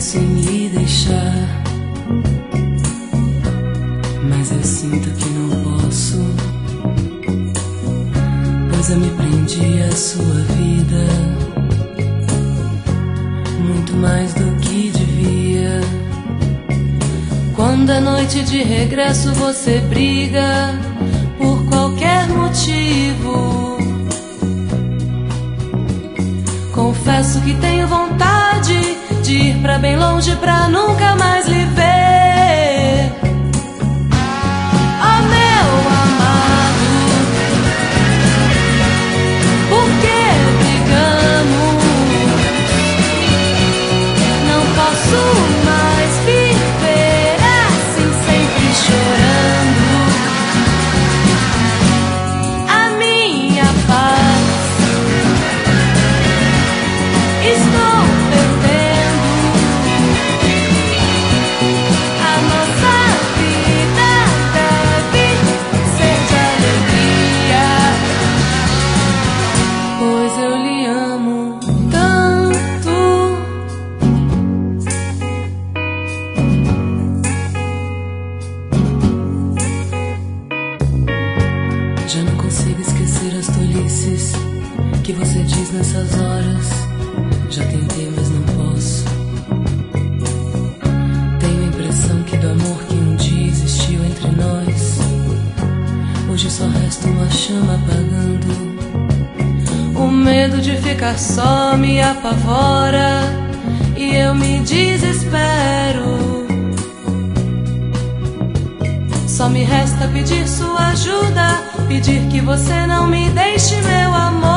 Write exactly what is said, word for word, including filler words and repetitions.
penso em me deixar, mas eu sinto que não posso, pois eu me prendi à sua vida muito mais do que devia. Quando é noite de regresso você briga por qualquer motivo. Confesso que tenho vontade de ir pra bem longe pra nunca mais lhe ver. Oh, meu amado, por que brigamos? Não posso mais viver assim, sempre chorando. A minha paz estou perdendo. A nossa vida deve ser de alegria, pois eu lhe amo tanto. Já não consigo esquecer as tolices que você diz nessas horas. Já tentei, mas não posso. Tenho a impressão que do amor que um dia existiu entre nós, hoje só resta uma chama apagando. O medo de ficar só me apavora e eu me desespero. Só me resta pedir sua ajuda, pedir que você não me deixe, meu amor.